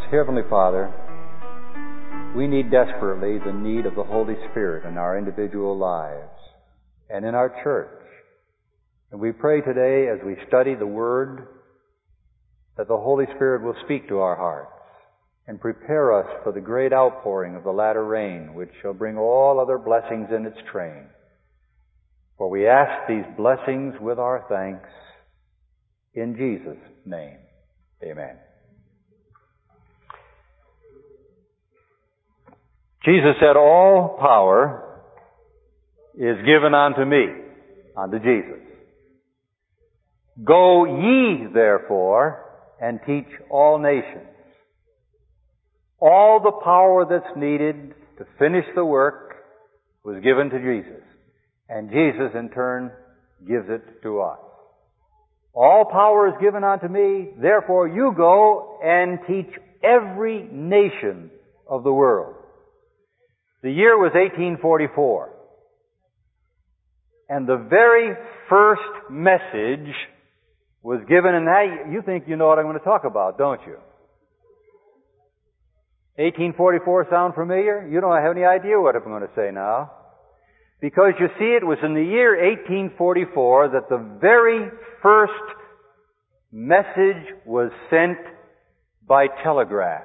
Heavenly Father, we need desperately the need of the Holy Spirit in our individual lives and in our church. And we pray today as we study the Word that the Holy Spirit will speak to our hearts and prepare us for the great outpouring of the latter rain, which shall bring all other blessings in its train. For we ask these blessings with our thanks in Jesus' name. Amen. Jesus said, all power is given unto me, unto Jesus. Go ye, therefore, and teach all nations. All the power that's needed to finish the work was given to Jesus. And Jesus, in turn, gives it to us. All power is given unto me, therefore you go and teach every nation of the world. The year was 1844. And the very first message was given, and now you think you know what I'm going to talk about, don't you? 1844 sound familiar? You don't have any idea what I'm going to say now. Because you see, it was in the year 1844 that the very first message was sent by telegraph.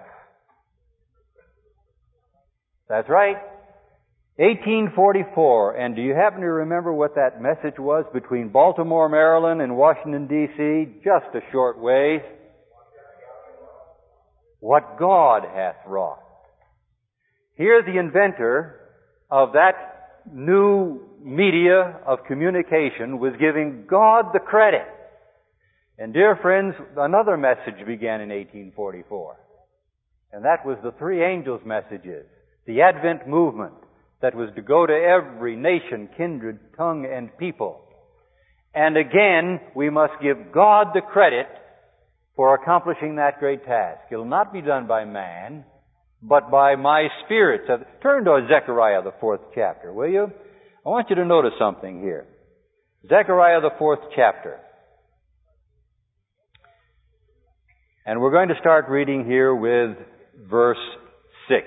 That's right. 1844. And do you happen to remember what that message was between Baltimore, Maryland and Washington, D.C.? Just a short ways. What God hath wrought. Here the inventor of that new media of communication was giving God the credit. And dear friends, another message began in 1844. And that was the three angels' messages. The Advent movement that was to go to every nation, kindred, tongue, and people. And again, we must give God the credit for accomplishing that great task. It'll not be done by man, but by my Spirit. So turn to Zechariah, the 4th chapter, will you? I want you to notice something here. Zechariah, the 4th chapter. And we're going to start reading here with verse 6.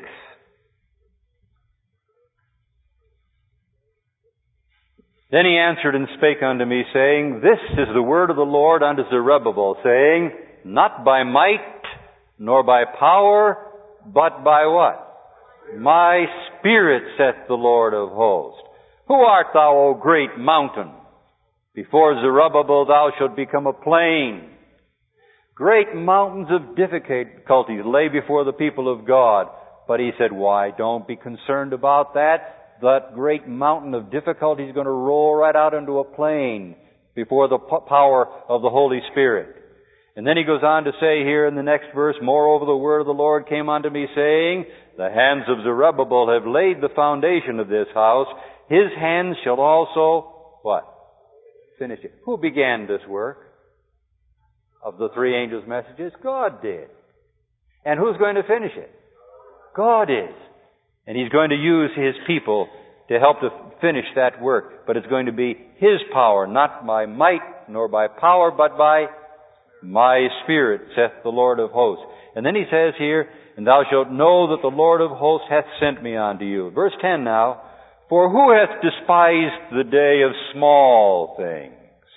Then he answered and spake unto me, saying, This is the word of the Lord unto Zerubbabel, saying, Not by might, nor by power, but by what? My Spirit, saith the Lord of hosts. Who art thou, O great mountain? Before Zerubbabel thou shalt become a plain. Great mountains of difficulties lay before the people of God. But he said, why, don't be concerned about that. That great mountain of difficulty is going to roll right out into a plain before the power of the Holy Spirit. And then he goes on to say here in the next verse, Moreover, the word of the Lord came unto me, saying, The hands of Zerubbabel have laid the foundation of this house. His hands shall also, what? Finish it. Who began this work of the three angels' messages? God did. And who's going to finish it? God is. And He's going to use His people to help to finish that work. But it's going to be His power, not by might nor by power, but by my Spirit, saith the Lord of hosts. And then He says here, And thou shalt know that the Lord of hosts hath sent me unto you. Verse 10 now, For who hath despised the day of small things?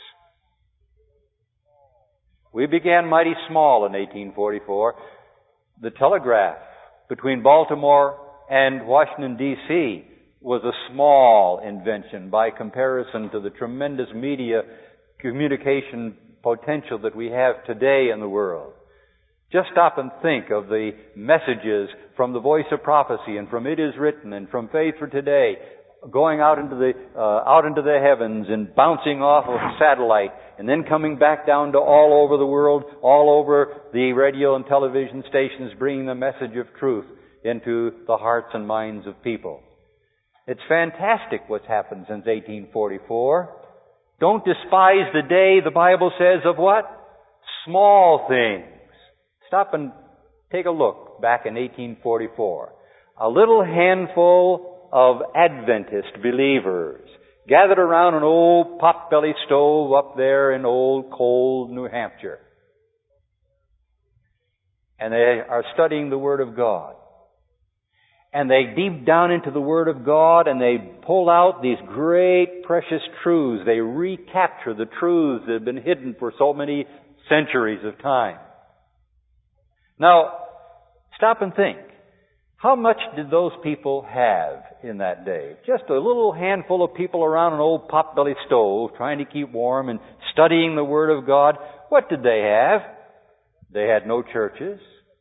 We began mighty small in 1844. The telegraph between Baltimore and Washington, D.C. was a small invention by comparison to the tremendous media communication potential that we have today in the world. Just stop and think of the messages from the Voice of Prophecy and from It Is Written and from Faith for Today going out into the heavens and bouncing off of a satellite and then coming back down to all over the world, all over the radio and television stations, bringing the message of truth into the hearts and minds of people. It's fantastic what's happened since 1844. Don't despise the day, the Bible says, of what? Small things. Stop and take a look back in 1844. A little handful of Adventist believers gathered around an old pot-belly stove up there in old cold New Hampshire. and they are studying the Word of God. And they deep down into the Word of God, and they pull out these great precious truths. They recapture the truths that have been hidden for so many centuries of time. Now, stop and think. How much did those people have in that day? Just a little handful of people around an old potbelly stove trying to keep warm and studying the Word of God. What did they have? They had no churches.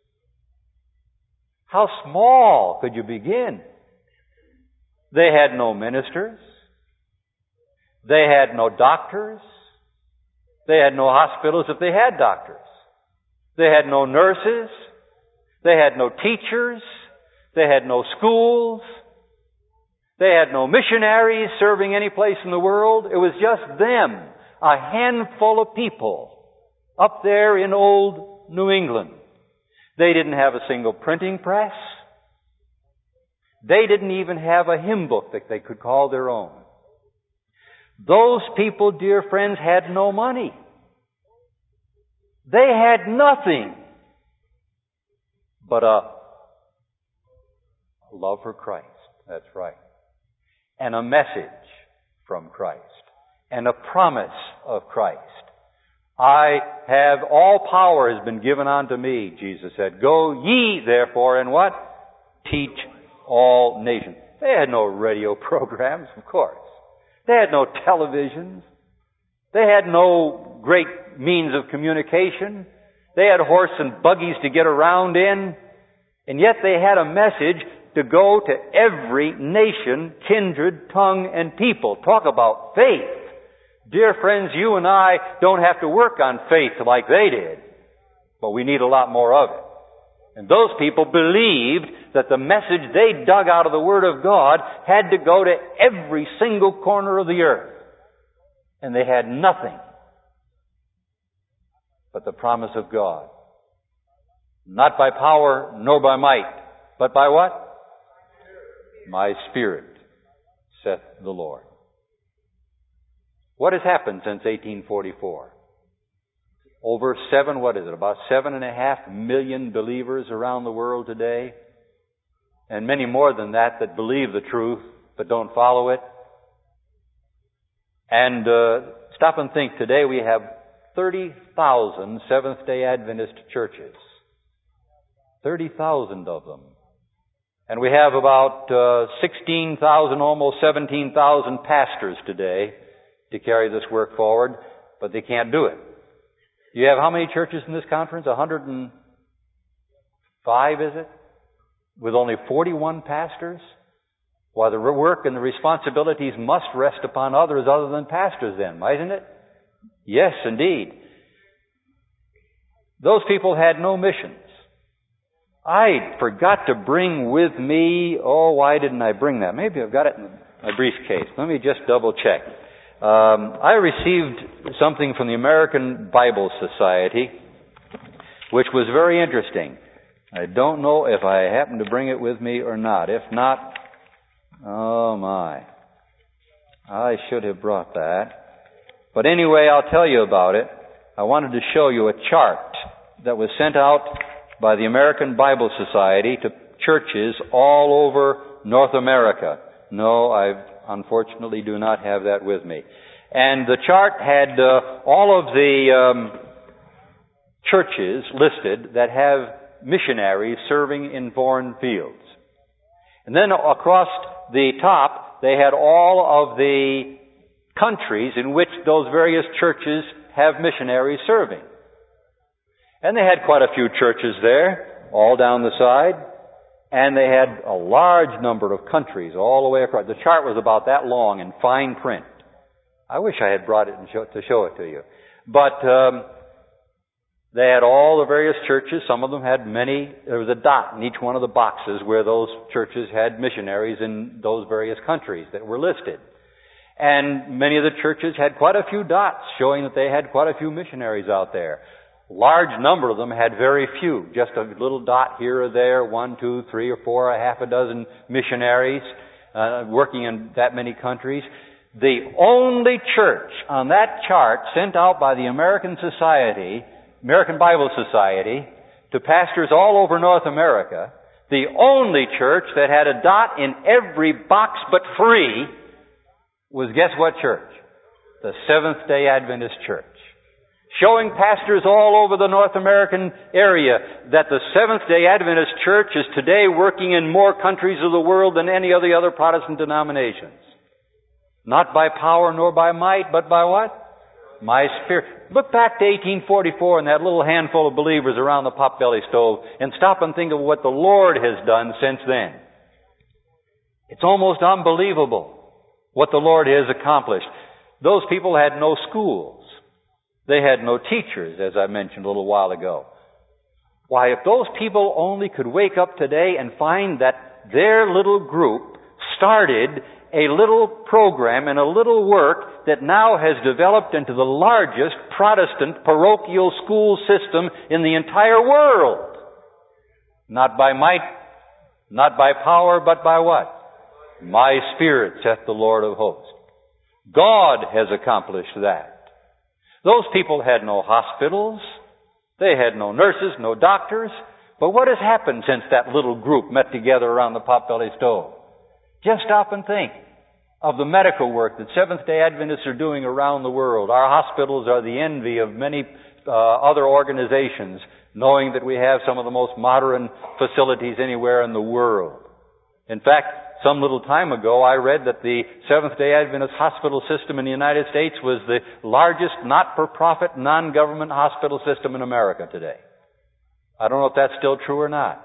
How small could you begin? They had no ministers. They had no doctors. They had no hospitals if they had doctors. They had no nurses. They had no teachers. They had no schools. They had no missionaries serving any place in the world. It was just them, a handful of people up there in old New England. They didn't have a single printing press. They didn't even have a hymn book that they could call their own. Those people, dear friends, had no money. They had nothing but a love for Christ. That's right. And a message from Christ. And a promise of Christ. I have all power has been given unto me, Jesus said. Go ye therefore and what? Teach all nations. They had no radio programs, of course. They had no televisions. They had no great means of communication. They had horse and buggies to get around in. And yet they had a message to go to every nation, kindred, tongue, and people. Talk about faith. Dear friends, you and I don't have to work on faith like they did, but we need a lot more of it. And those people believed that the message they dug out of the Word of God had to go to every single corner of the earth. And they had nothing but the promise of God. Not by power nor by might, but by what? My Spirit, saith the Lord. What has happened since 1844? About 7.5 million believers around the world today. And many more than that believe the truth but don't follow it. And stop and think, today we have 30,000 Seventh-day Adventist churches. 30,000 of them. And we have about 16,000, almost 17,000 pastors today to carry this work forward, but they can't do it. You have how many churches in this conference? 105, is it? With only 41 pastors? Why, the work and the responsibilities must rest upon others other than pastors then, mightn't it? Yes, indeed. Those people had no missions. I forgot to bring with me, why didn't I bring that? Maybe I've got it in my briefcase. Let me just double check. I received something from the American Bible Society, which was very interesting. I don't know if I happen to bring it with me or not. If not, oh my. I should have brought that. But anyway, I'll tell you about it. I wanted to show you a chart that was sent out by the American Bible Society to churches all over North America. No, I unfortunately do not have that with me. And the chart had all of the churches listed that have missionaries serving in foreign fields. And then across the top, they had all of the countries in which those various churches have missionaries serving. And they had quite a few churches there, all down the side. And they had a large number of countries all the way across. The chart was about that long in fine print. I wish I had brought it to show it to you. But they had all the various churches. Some of them had many. There was a dot in each one of the boxes where those churches had missionaries in those various countries that were listed. And many of the churches had quite a few dots showing that they had quite a few missionaries out there. Large number of them had very few, just a little dot here or there, 1, 2, 3 or 4, a half a dozen missionaries working in that many countries. The only church on that chart sent out by the American Bible Society to pastors all over North America, the only church that had a dot in every box but free was, guess what church? The Seventh-day Adventist Church. Showing pastors all over the North American area that the Seventh-day Adventist Church is today working in more countries of the world than any of the other Protestant denominations. Not by power nor by might, but by what? My Spirit. Look back to 1844 and that little handful of believers around the potbelly stove and stop and think of what the Lord has done since then. It's almost unbelievable what the Lord has accomplished. Those people had no schools. They had no teachers, as I mentioned a little while ago. Why, if those people only could wake up today and find that their little group started a little program and a little work that now has developed into the largest Protestant parochial school system in the entire world. Not by might, not by power, but by what? My Spirit, saith the Lord of hosts. God has accomplished that. Those people had no hospitals. They had no nurses, no doctors. But what has happened since that little group met together around the potbelly stove? Just stop and think of the medical work that Seventh-day Adventists are doing around the world. Our hospitals are the envy of many other organizations, knowing that we have some of the most modern facilities anywhere in the world. In fact, some little time ago, I read that the Seventh-day Adventist hospital system in the United States was the largest not-for-profit, non-government hospital system in America today. I don't know if that's still true or not.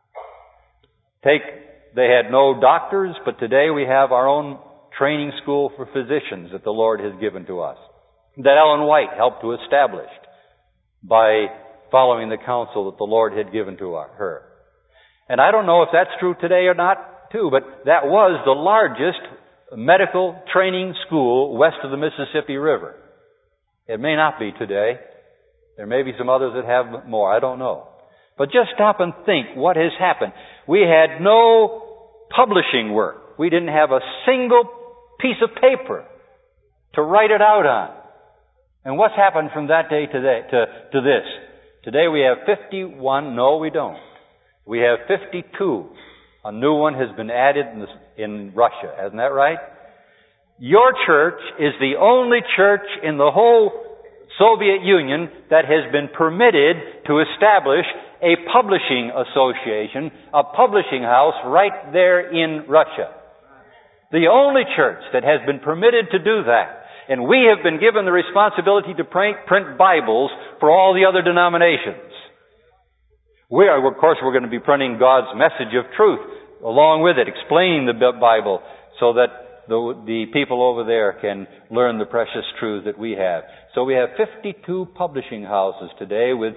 They had no doctors, but today we have our own training school for physicians that the Lord has given to us, that Ellen White helped to establish by following the counsel that the Lord had given to her. And I don't know if that's true today or not, too, but that was the largest medical training school west of the Mississippi River. It may not be today. There may be some others that have more. I don't know. But just stop and think what has happened. We had no publishing work. We didn't have a single piece of paper to write it out on. And what's happened from that day to this? Today we have 51. No, we don't. We have 52. A new one has been added in Russia. Isn't that right? Your church is the only church in the whole Soviet Union that has been permitted to establish a publishing association, a publishing house right there in Russia. The only church that has been permitted to do that. And we have been given the responsibility to print Bibles for all the other denominations. Of course, we're going to be printing God's message of truth along with it, explaining the Bible so that the people over there can learn the precious truths that we have. So we have 52 publishing houses today with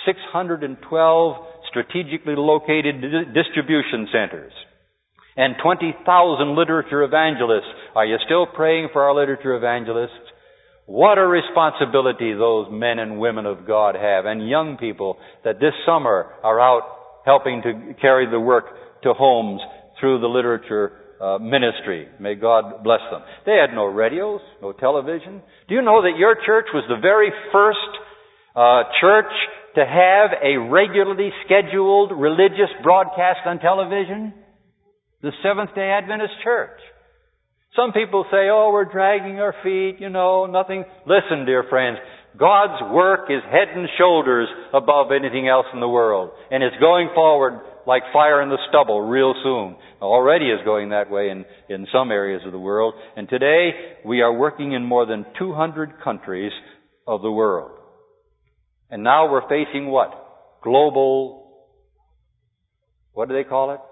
612 strategically located distribution centers and 20,000 literature evangelists. Are you still praying for our literature evangelists? What a responsibility those men and women of God have, and young people that this summer are out helping to carry the work to homes through the literature ministry. May God bless them. They had no radios, no television. Do you know that your church was the very first church to have a regularly scheduled religious broadcast on television? The Seventh-day Adventist Church. Some people say, oh, we're dragging our feet, nothing. Listen, dear friends, God's work is head and shoulders above anything else in the world. And it's going forward like fire in the stubble real soon. Already is going that way in some areas of the world. And today, we are working in more than 200 countries of the world. And now we're facing what? Global, what do they call it?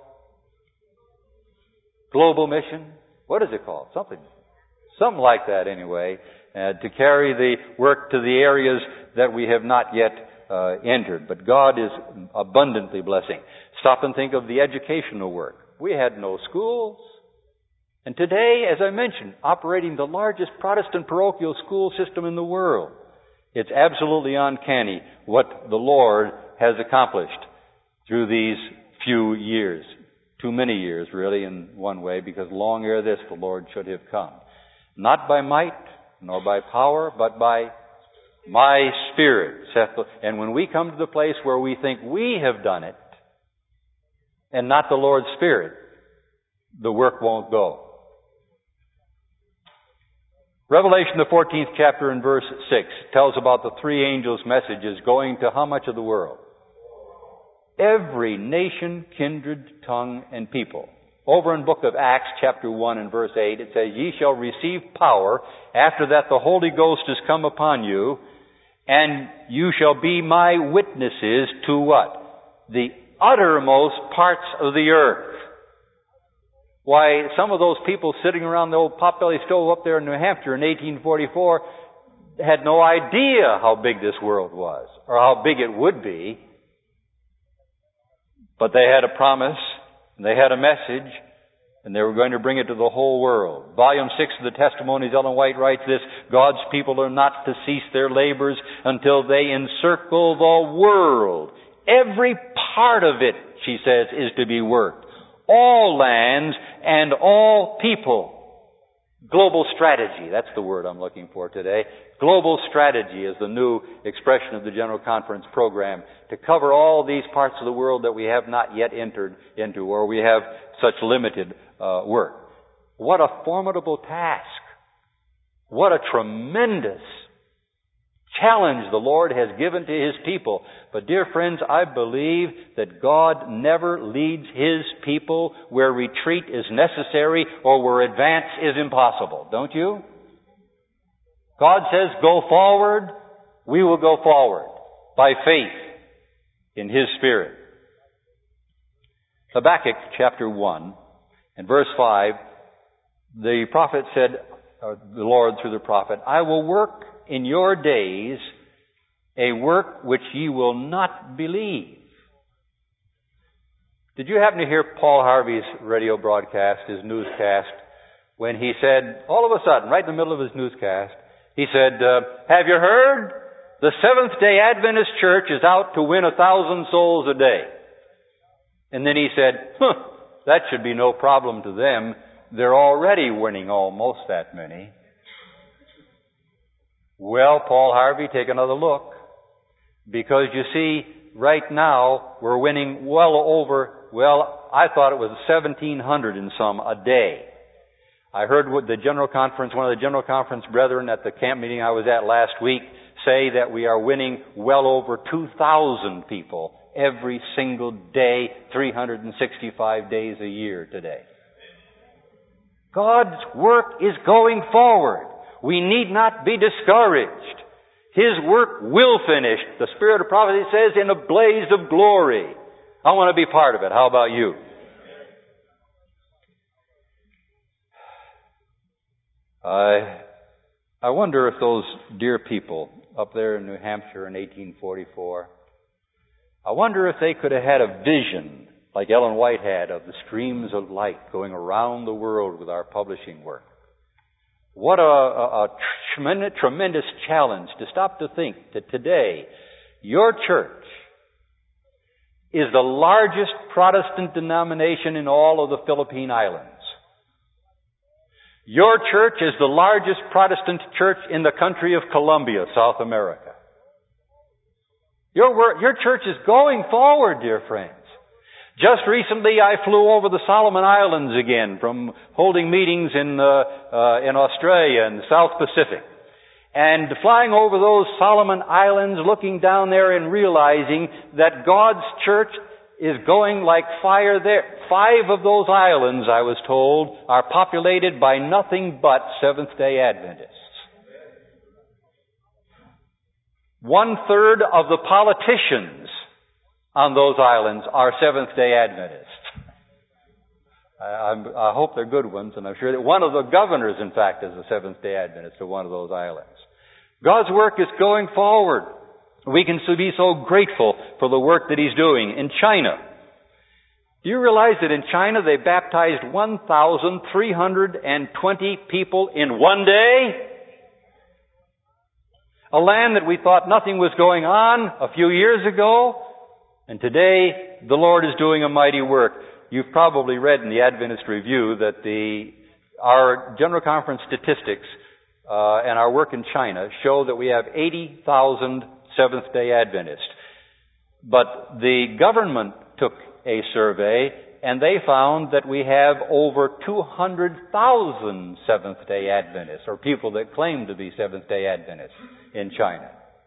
Global mission? What is it called? Something like that anyway, to carry the work to the areas that we have not yet entered. But God is abundantly blessing. Stop and think of the educational work. We had no schools. And today, as I mentioned, operating the largest Protestant parochial school system in the world. It's absolutely uncanny what the Lord has accomplished through these few years. Too many years, really, in one way, because long ere this the Lord should have come. Not by might, nor by power, but by My Spirit saith the... And when we come to the place where we think we have done it, and not the Lord's Spirit, the work won't go. Revelation, the 14th chapter and verse 6, tells about the three angels' messages going to how much of the world? Every nation, kindred, tongue, and people. Over in book of Acts, chapter 1 and verse 8, it says, Ye shall receive power. After that the Holy Ghost is come upon you, and you shall be my witnesses to what? The uttermost parts of the earth. Why, some of those people sitting around the old potbelly stove up there in New Hampshire in 1844 had no idea how big this world was, or how big it would be. But they had a promise, and they had a message, and they were going to bring it to the whole world. Volume 6 of the Testimonies, Ellen White writes this, God's people are not to cease their labors until they encircle the world. Every part of it, she says, is to be worked. All lands and all people. Global strategy, that's the word I'm looking for today. Global strategy is the new expression of the General Conference program to cover all these parts of the world that we have not yet entered into, or we have such limited work. What a formidable task. What a tremendous challenge the Lord has given to His people. But dear friends, I believe that God never leads His people where retreat is necessary or where advance is impossible. Don't you? God says, go forward. We will go forward by faith in His Spirit. Habakkuk chapter 1 and verse 5, the prophet said, or the Lord through the prophet, I will work in your days a work which ye will not believe. Did you happen to hear Paul Harvey's radio broadcast, his newscast, when he said, all of a sudden, right in the middle of his newscast, he said, have you heard? The Seventh-day Adventist Church is out to win 1,000 souls a day. And then he said, that should be no problem to them. They're already winning almost that many. Well, Paul Harvey, take another look. Because you see, right now, we're winning well over, I thought it was 1,700 and some a day. I heard what the General Conference, one of the General Conference brethren at the camp meeting I was at last week, say that we are winning well over 2,000 people every single day, 365 days a year today. God's work is going forward. We need not be discouraged. His work will finish. The Spirit of prophecy says, in a blaze of glory. I want to be part of it. How about you? I wonder if those dear people up there in New Hampshire in 1844, I wonder if they could have had a vision like Ellen White had of the streams of light going around the world with our publishing work. What a tremendous challenge to stop to think that today your church is the largest Protestant denomination in all of the Philippine Islands. Your church is the largest Protestant church in the country of Colombia, South America. Your church is going forward, dear friends. Just recently I flew over the Solomon Islands again from holding meetings in Australia and the South Pacific. And flying over those Solomon Islands, looking down there and realizing that God's church is going like fire there. 5 of those islands, I was told, are populated by nothing but Seventh-day Adventists. 1/3 of the politicians on those islands are Seventh-day Adventists. I hope they're good ones, and I'm sure that one of the governors, in fact, is a Seventh-day Adventist of one of those islands. God's work is going forward. We can be so grateful for the work that He's doing in China. Do you realize that in China they baptized 1,320 people in one day? A land that we thought nothing was going on a few years ago, and today the Lord is doing a mighty work. You've probably read in the Adventist Review that our General Conference statistics and our work in China show that we have 80,000 Seventh-day Adventists. But the government took a survey, and they found that we have over 200,000 Seventh-day Adventists, or people that claim to be Seventh-day Adventists in China.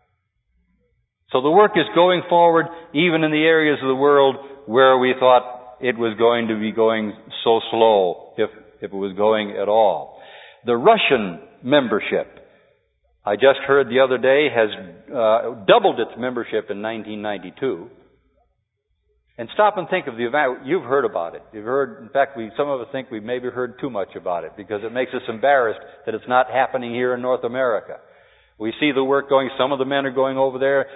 So the work is going forward even in the areas of the world where we thought it was going to be going so slow, if it was going at all. The Russian membership, I just heard the other day, has doubled its membership in 1992. And stop and think of the event. You've heard about it. You've heard, in fact, some of us think we've maybe heard too much about it because it makes us embarrassed that it's not happening here in North America. We see the work going. Some of the men are going over there.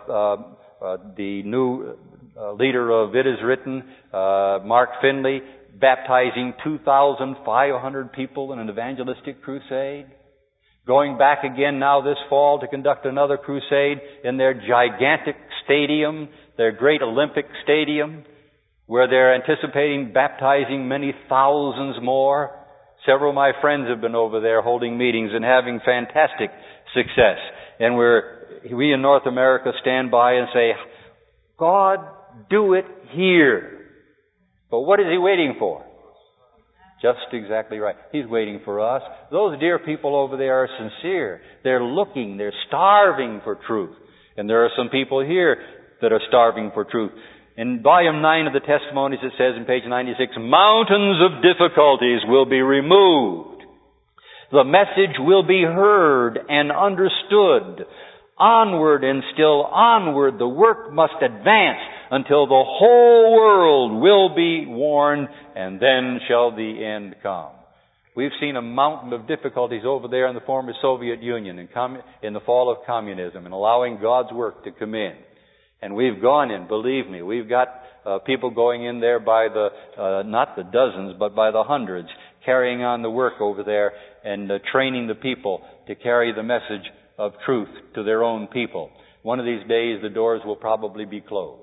The new leader of It Is Written, Mark Finley, baptizing 2,500 people in an evangelistic crusade. Going back again now this fall to conduct another crusade in their gigantic stadium, their great Olympic stadium, where they're anticipating baptizing many thousands more. Several of my friends have been over there holding meetings and having fantastic success. And we in North America stand by and say, God, do it here. But what is He waiting for? Just exactly right. He's waiting for us. Those dear people over there are sincere. They're looking, they're starving for truth. And there are some people here that are starving for truth. In volume 9 of the Testimonies, it says in page 96, mountains of difficulties will be removed. The message will be heard and understood. Onward and still onward, the work must advance until the whole world will be warned, and then shall the end come. We've seen a mountain of difficulties over there in the former Soviet Union in the fall of communism and allowing God's work to come in. And we've gone in, believe me. We've got people going in there by the, not the dozens, but by the hundreds, carrying on the work over there and training the people to carry the message of truth to their own people. One of these days, the doors will probably be closed.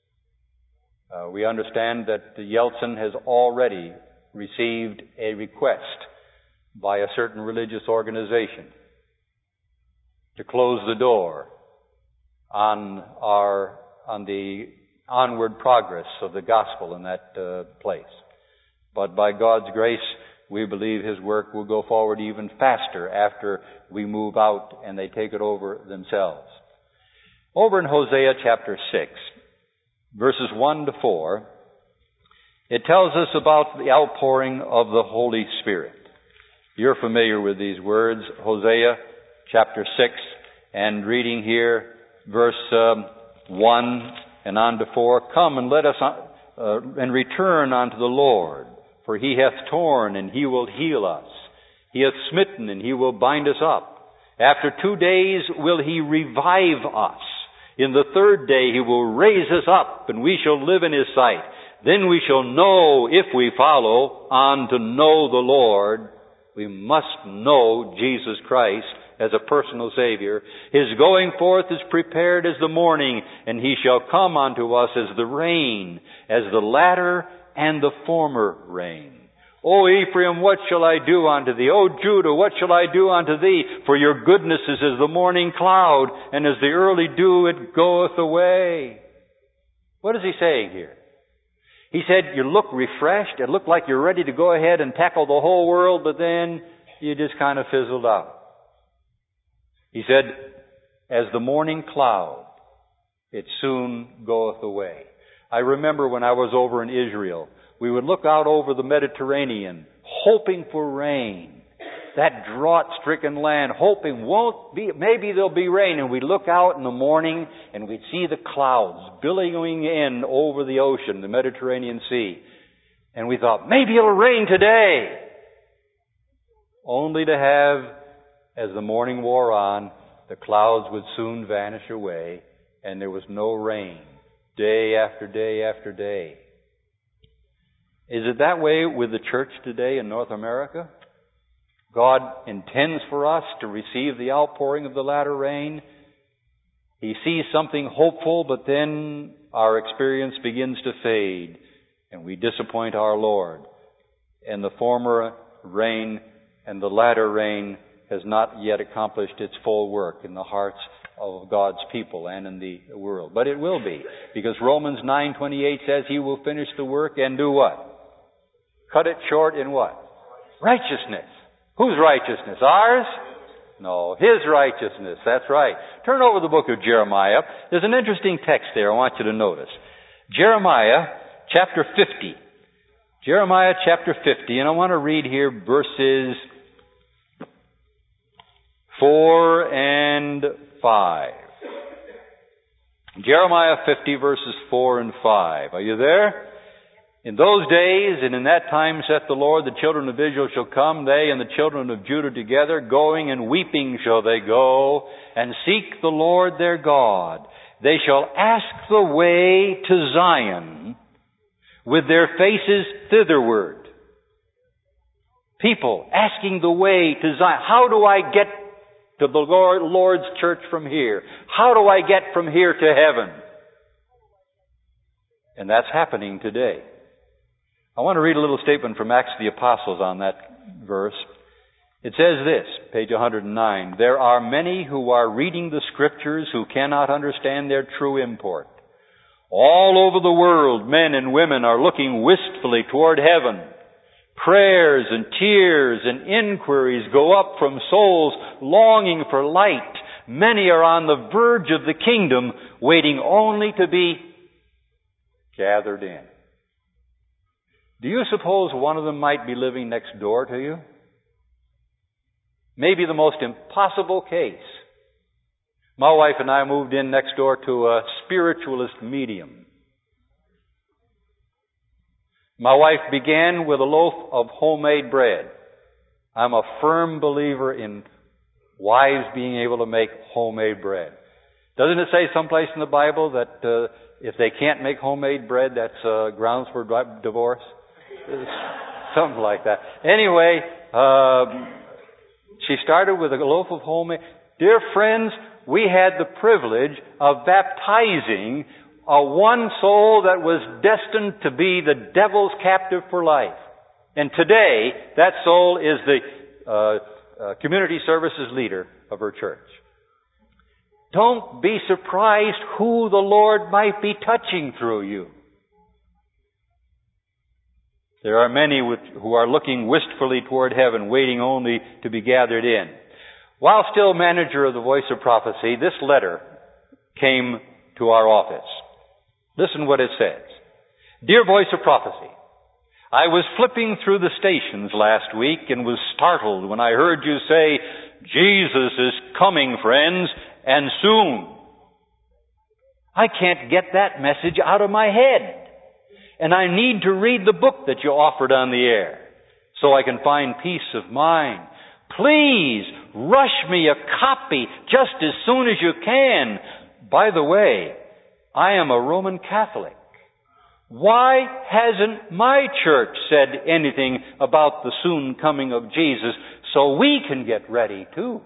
We understand that Yeltsin has already received a request by a certain religious organization to close the door on the onward progress of the gospel in that place. But by God's grace, we believe His work will go forward even faster after we move out and they take it over themselves. Over in Hosea chapter 6, verses 1 to 4, it tells us about the outpouring of the Holy Spirit. You're familiar with these words, Hosea chapter 6, and reading here verse 1 and on to 4, come and let us and return unto the Lord, for He hath torn and He will heal us. He hath smitten and He will bind us up. After 2 days will He revive us. In the third day He will raise us up, and we shall live in His sight. Then we shall know, if we follow on to know the Lord. We must know Jesus Christ as a personal Savior. His going forth is prepared as the morning, and He shall come unto us as the rain, as the latter and the former rain. O Ephraim, what shall I do unto thee? O Judah, what shall I do unto thee? For your goodness is as the morning cloud, and as the early dew it goeth away. What is he saying here? He said, you look refreshed. It looked like you're ready to go ahead and tackle the whole world, but then you just kind of fizzled out. He said, as the morning cloud, it soon goeth away. I remember when I was over in Israel, we would look out over the Mediterranean, hoping for rain. That drought-stricken land, hoping maybe there'll be rain. And we'd look out in the morning and we'd see the clouds billowing in over the ocean, the Mediterranean Sea. And we thought, maybe it'll rain today. Only to have, as the morning wore on, the clouds would soon vanish away and there was no rain, day after day after day. Is it that way with the church today in North America? God intends for us to receive the outpouring of the latter rain. He sees something hopeful, but then our experience begins to fade, and we disappoint our Lord. And the former rain and the latter rain has not yet accomplished its full work in the hearts of God's people and in the world. But it will be, because Romans 9:28 says He will finish the work and do what? Cut it short in what? Righteousness. Whose righteousness? Ours? No, His righteousness. That's right. Turn over the book of Jeremiah. There's an interesting text there I want you to notice. Jeremiah chapter 50. Jeremiah chapter 50, and I want to read here verses 4 and 5. Jeremiah 50 verses 4 and 5. Are you there? In those days and in that time, saith the Lord, the children of Israel shall come, they and the children of Judah together, going and weeping shall they go, and seek the Lord their God. They shall ask the way to Zion, with their faces thitherward. People asking the way to Zion. How do I get to the Lord's church from here? How do I get from here to heaven? And that's happening today. I want to read a little statement from Acts of the Apostles on that verse. It says this, page 109, there are many who are reading the Scriptures who cannot understand their true import. All over the world, men and women are looking wistfully toward heaven. Prayers and tears and inquiries go up from souls longing for light. Many are on the verge of the kingdom, waiting only to be gathered in. Do you suppose one of them might be living next door to you? Maybe the most impossible case. My wife and I moved in next door to a spiritualist medium. My wife began with a loaf of homemade bread. I'm a firm believer in wives being able to make homemade bread. Doesn't it say someplace in the Bible that if they can't make homemade bread, that's grounds for divorce? Something like that. Anyway, she started with a loaf of homemade. Dear friends, we had the privilege of baptizing one soul that was destined to be the devil's captive for life. And today, that soul is the community services leader of her church. Don't be surprised who the Lord might be touching through you. There are many who are looking wistfully toward heaven, waiting only to be gathered in. While still manager of the Voice of Prophecy, this letter came to our office. Listen what it says. Dear Voice of Prophecy, I was flipping through the stations last week and was startled when I heard you say, Jesus is coming, friends, and soon. I can't get that message out of my head. And I need to read the book that you offered on the air so I can find peace of mind. Please rush me a copy just as soon as you can. By the way, I am a Roman Catholic. Why hasn't my church said anything about the soon coming of Jesus so we can get ready too?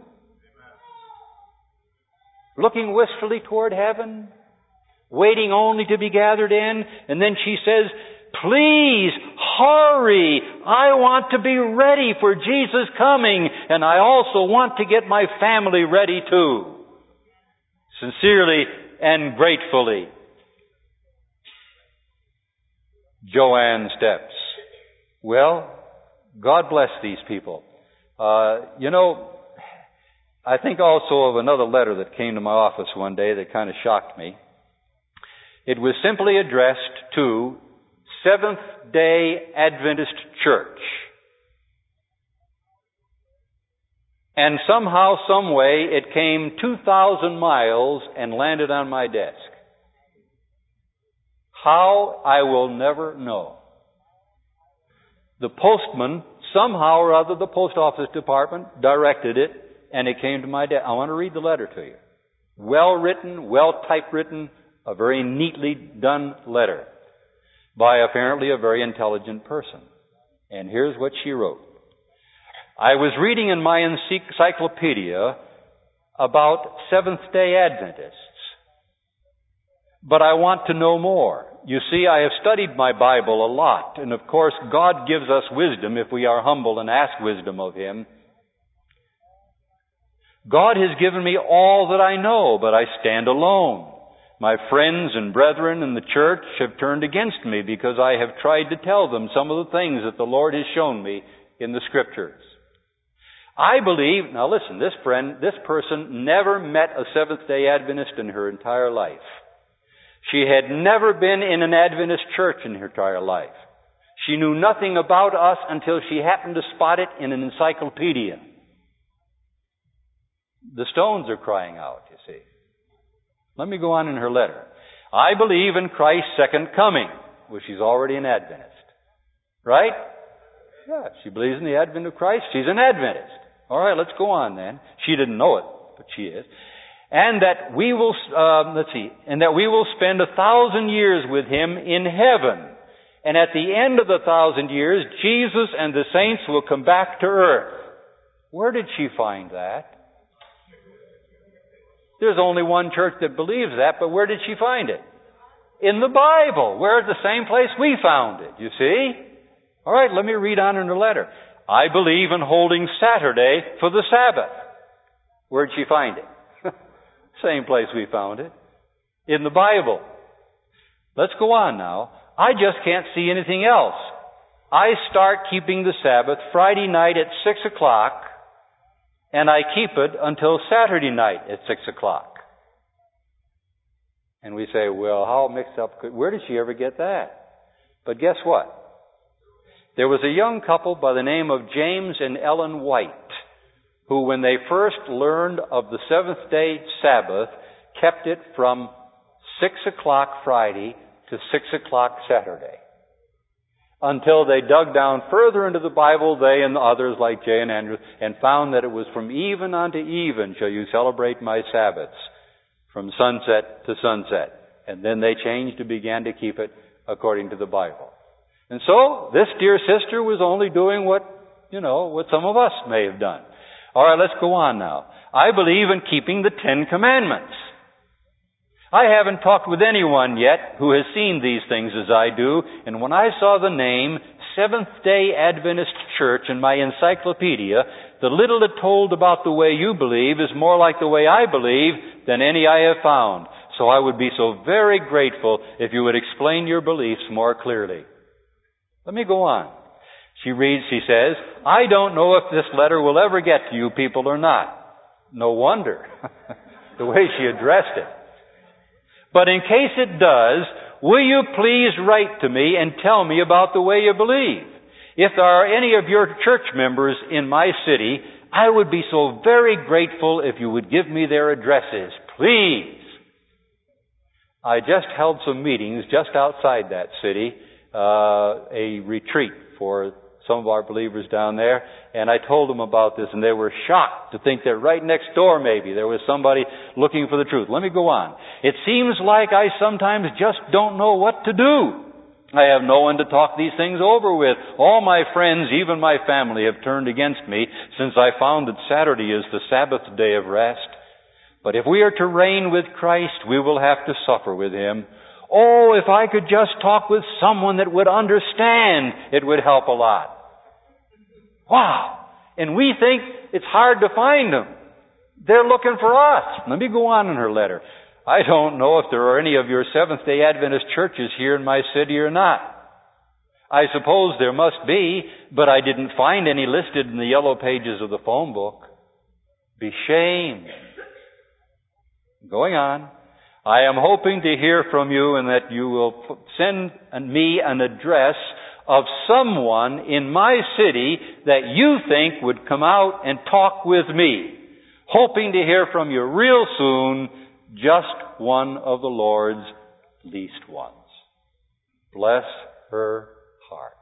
Looking wistfully toward heaven, waiting only to be gathered in, and then she says, please hurry. I want to be ready for Jesus coming, and I also want to get my family ready too. Sincerely and gratefully, Joanne Steps. Well, God bless these people. I think also of another letter that came to my office one day that kind of shocked me. It was simply addressed to Seventh-day Adventist Church. And somehow, some way, it came 2,000 miles and landed on my desk. How, I will never know. The postman, somehow or other, the post office department directed it, and it came to my desk. I want to read the letter to you. Well written, well typewritten, a very neatly done letter by apparently a very intelligent person. And here's what she wrote. I was reading in my encyclopedia about Seventh-day Adventists, but I want to know more. You see, I have studied my Bible a lot, and of course God gives us wisdom if we are humble and ask wisdom of Him. God has given me all that I know, but I stand alone. My friends and brethren in the church have turned against me because I have tried to tell them some of the things that the Lord has shown me in the Scriptures. I believe, now listen, this person never met a Seventh-day Adventist in her entire life. She had never been in an Adventist church in her entire life. She knew nothing about us until she happened to spot it in an encyclopedia. The stones are crying out, you see. Let me go on in her letter. I believe in Christ's second coming. Well, she's already an Adventist. Right? Yeah, she believes in the advent of Christ. She's an Adventist. All right, let's go on then. She didn't know it, but she is. And that we will, and that we will spend 1,000 years with Him in heaven. And at the end of the 1,000 years, Jesus and the saints will come back to earth. Where did she find that? There's only one church that believes that, but where did she find it? In the Bible. Where's the same place we found it, you see? All right, let me read on in her letter. I believe in holding Saturday for the Sabbath. Where'd she find it? Same place we found it. In the Bible. Let's go on now. I just can't see anything else. I start keeping the Sabbath Friday night at 6 o'clock, and I keep it until Saturday night at 6 o'clock. And we say, well, how mixed up where did she ever get that? But guess what? There was a young couple by the name of James and Ellen White, who when they first learned of the seventh-day Sabbath, kept it from 6 o'clock Friday to 6 o'clock Saturday. Until they dug down further into the Bible, they and others like Jay and Andrew, and found that it was from even unto even shall you celebrate my Sabbaths, from sunset to sunset. And then they changed and began to keep it according to the Bible. And so, this dear sister was only doing what some of us may have done. All right, let's go on now. I believe in keeping the 10 Commandments. I haven't talked with anyone yet who has seen these things as I do, and when I saw the name Seventh-day Adventist Church in my encyclopedia, the little it told about the way you believe is more like the way I believe than any I have found. So I would be so very grateful if you would explain your beliefs more clearly. Let me go on. She says, I don't know if this letter will ever get to you people or not. No wonder. The way she addressed it. But in case it does, will you please write to me and tell me about the way you believe? If there are any of your church members in my city, I would be so very grateful if you would give me their addresses. Please. I just held some meetings just outside that city, a retreat for some of our believers down there, and I told them about this, and they were shocked to think that right next door maybe there was somebody looking for the truth. Let me go on. It seems like I sometimes just don't know what to do. I have no one to talk these things over with. All my friends, even my family, have turned against me since I found that Saturday is the Sabbath day of rest. But if we are to reign with Christ, we will have to suffer with Him. Oh, if I could just talk with someone that would understand, it would help a lot. Wow! And we think it's hard to find them. They're looking for us. Let me go on in her letter. I don't know if there are any of your Seventh-day Adventist churches here in my city or not. I suppose there must be, but I didn't find any listed in the yellow pages of the phone book. Be shamed. Going on. I am hoping to hear from you and that you will send me an address of someone in my city that you think would come out and talk with me. Hoping to hear from you real soon, just one of the Lord's least ones. Bless her heart.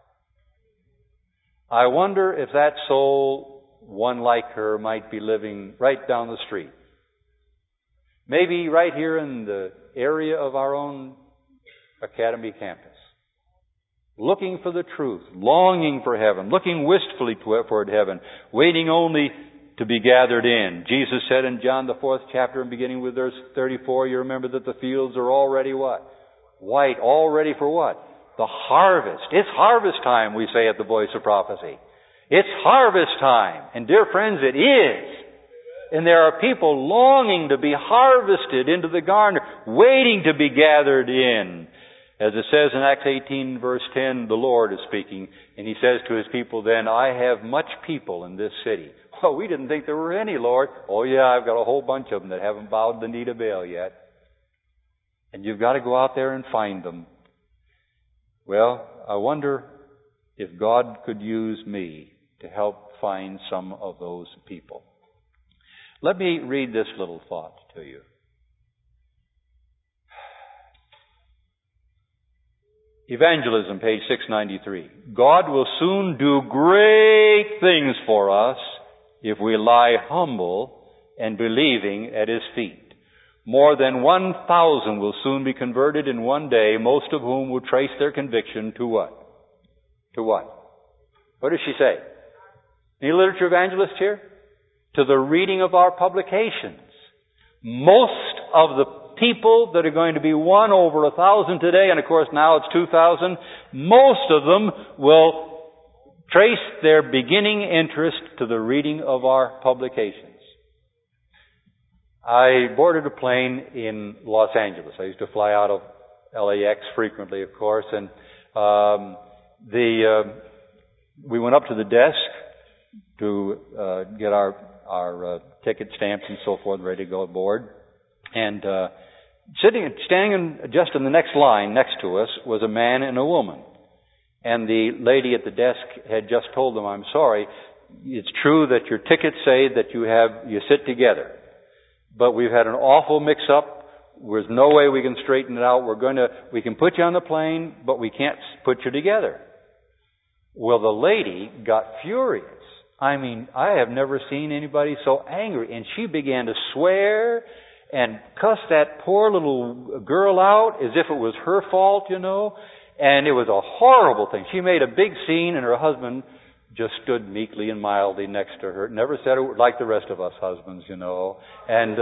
I wonder if that soul, one like her, might be living right down the street. Maybe right here in the area of our own Academy campus. Looking for the truth, longing for heaven, looking wistfully toward heaven, waiting only to be gathered in. Jesus said in John the 4th chapter, and beginning with verse 34, you remember that the fields are already what? White, all ready for what? The harvest. It's harvest time, we say at the Voice of Prophecy. It's harvest time. And dear friends, it is. And there are people longing to be harvested into the garner, waiting to be gathered in. As it says in Acts 18 verse 10, the Lord is speaking, and He says to His people then, I have much people in this city. Well, we didn't think there were any, Lord. Oh yeah, I've got a whole bunch of them that haven't bowed the knee to Baal yet. And you've got to go out there and find them. Well, I wonder if God could use me to help find some of those people. Let me read this little thought to you. Evangelism, page 693. God will soon do great things for us if we lie humble and believing at His feet. More than 1,000 will soon be converted in one day, most of whom will trace their conviction to what? To what? What does she say? Any literature evangelists here? To the reading of our publications. Most of the people that are going to be won, over 1,000 today, and of course now it's 2,000, most of them will trace their beginning interest to the reading of our publications. I boarded a plane in Los Angeles. I used to fly out of LAX frequently, of course, and we went up to the desk to get our ticket stamps and so forth, ready to go aboard. And standing just in the next line next to us was a man and a woman. And the lady at the desk had just told them, I'm sorry, it's true that your tickets say that you sit together. But we've had an awful mix-up. There's no way we can straighten it out. We can put you on the plane, but we can't put you together. Well, the lady got furious. I mean, I have never seen anybody so angry. And she began to swear and cuss that poor little girl out as if it was her fault, you know. And it was a horrible thing. She made a big scene, and her husband just stood meekly and mildly next to her. Never said it like the rest of us husbands, you know. And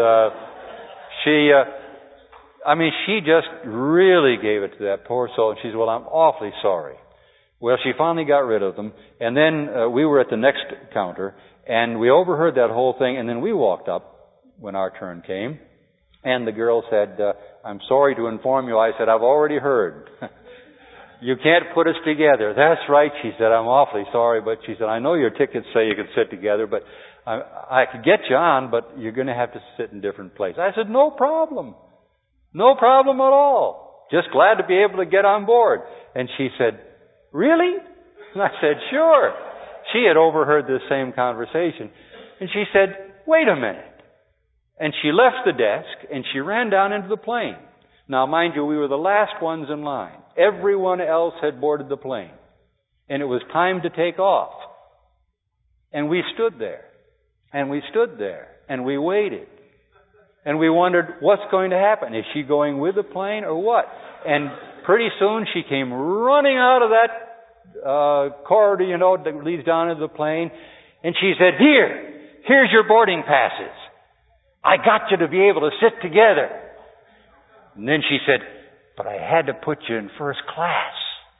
she just really gave it to that poor soul. And she said, well, I'm awfully sorry. Well, she finally got rid of them. And then we were at the next counter, and we overheard that whole thing. And then we walked up when our turn came. And the girl said, I'm sorry to inform you. I said, I've already heard. You can't put us together. That's right, she said. I'm awfully sorry, but she said, I know your tickets say you can sit together, but I could get you on, but you're going to have to sit in different places. I said, no problem. No problem at all. Just glad to be able to get on board. And she said, really? And I said, sure. She had overheard this same conversation. And she said, wait a minute. And she left the desk and she ran down into the plane. Now, mind you, we were the last ones in line. Everyone else had boarded the plane. And it was time to take off. And we stood there. And we stood there. And we waited. And we wondered, what's going to happen? Is she going with the plane or what? And pretty soon she came running out of that corridor, you know, that leads down into the plane. And she said, here's your boarding passes. I got you to be able to sit together. And then she said, but I had to put you in first class.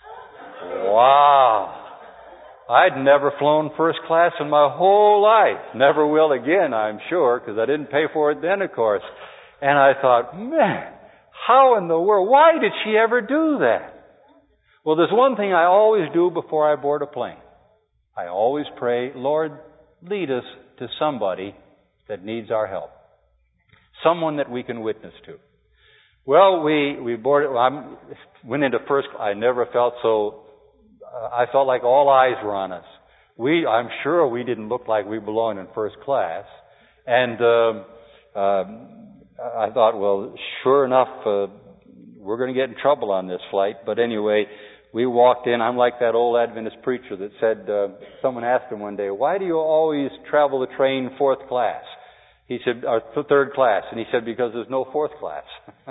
Wow. I'd never flown first class in my whole life. Never will again, I'm sure, because I didn't pay for it then, of course. And I thought, man, how in the world? Why did she ever do that? Well, there's one thing I always do before I board a plane. I always pray, Lord, lead us to somebody that needs our help. Someone that we can witness to. Well, we boarded. I went into first. I never felt so. I felt like all eyes were on us. I'm sure we didn't look like we belonged in first class. And I thought, well, sure enough, we're going to get in trouble on this flight. But anyway, we walked in. I'm like that old Adventist preacher that said, someone asked him one day, why do you always travel the train fourth class? He said, or third class. And he said, because there's no fourth class.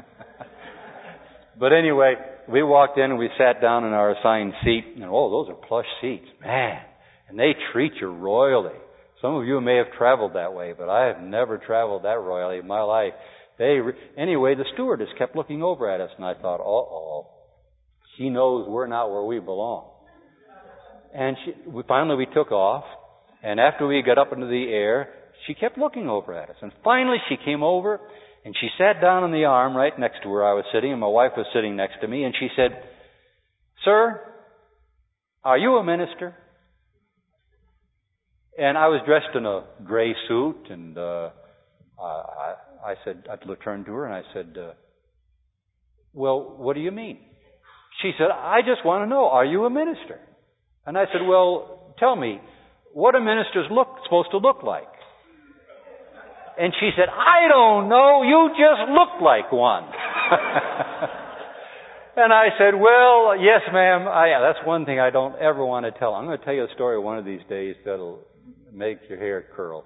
But anyway, we walked in and we sat down in our assigned seat. And those are plush seats. Man. And they treat you royally. Some of you may have traveled that way, but I have never traveled that royally in my life. Anyway, the stewardess kept looking over at us, and I thought, she knows we're not where we belong. And finally we took off, and after we got up into the air, she kept looking over at us. And finally she came over and she sat down on the arm right next to where I was sitting, and my wife was sitting next to me, and she said, "Sir, are you a minister?" And I was dressed in a gray suit, and I turned to her and I said, "Well, what do you mean?" She said, "I just want to know, are you a minister?" And I said, "Well, tell me, what a minister's supposed to look like?" And she said, "I don't know, you just look like one." And I said, "Well, yes, ma'am, that's one thing I don't ever want to tell. I'm going to tell you a story one of these days that'll make your hair curl.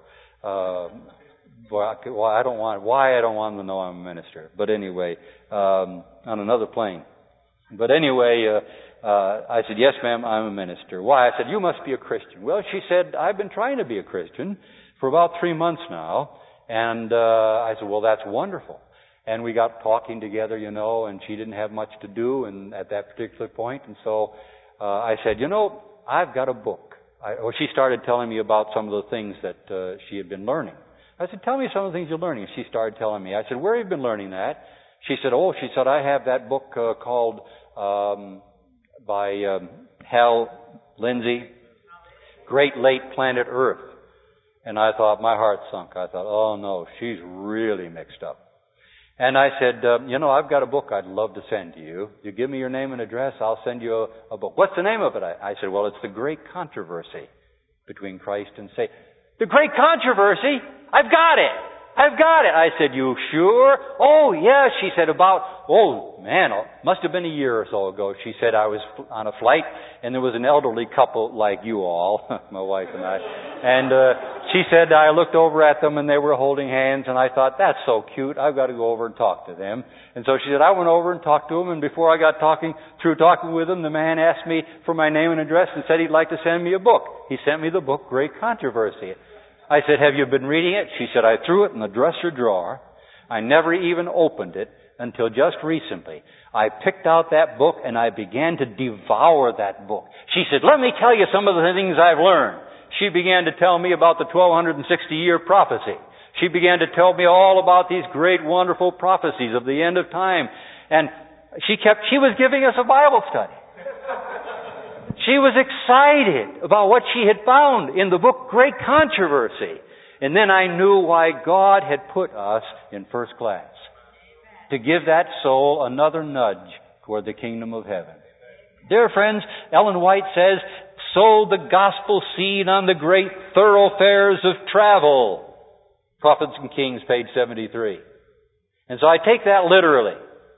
Why I don't want them to know I'm a minister. But anyway, on another plane. But anyway, I said, "Yes, ma'am, I'm a minister." "Why?" I said, "You must be a Christian." Well, she said, "I've been trying to be a Christian for about 3 months now." And I said, "Well, that's wonderful." And we got talking together, and she didn't have much to do at that particular point. And so I said, "I've got a book." She started telling me about some of the things that she had been learning. I said, "Tell me some of the things you're learning." She started telling me. I said, "Where have you been learning that?" She said, "I have that book called by Hal Lindsey, Great Late Planet Earth." And I thought, my heart sunk. I thought, oh no, she's really mixed up. And I said, "I've got a book I'd love to send to you. You give me your name and address, I'll send you a book." "What's the name of it?" I said, "Well, it's The Great Controversy Between Christ and Satan." "The Great Controversy? I've got it. I said, "You sure?" "Oh, yeah." She said, must have been a year or so ago. She said, I was on a flight and there was an elderly couple like you all, my wife and I. And she said, I looked over at them and they were holding hands, and I thought, that's so cute. I've got to go over and talk to them. And so she said, I went over and talked to them, and before I got through talking with them, the man asked me for my name and address and said he'd like to send me a book. He sent me the book, Great Controversy. I said, have you been reading it? She said, I threw it in the dresser drawer. I never even opened it until just recently. I picked out that book and I began to devour that book. She said, let me tell you some of the things I've learned. She began to tell me about the 1260-year prophecy. She began to tell me all about these great, wonderful prophecies of the end of time. And she was giving us a Bible study. She was excited about what she had found in the book Great Controversy. And then I knew why God had put us in first class. To give that soul another nudge toward the kingdom of heaven. Dear friends, Ellen White says, sow the gospel seed on the great thoroughfares of travel. Prophets and Kings, page 73. And so I take that literally.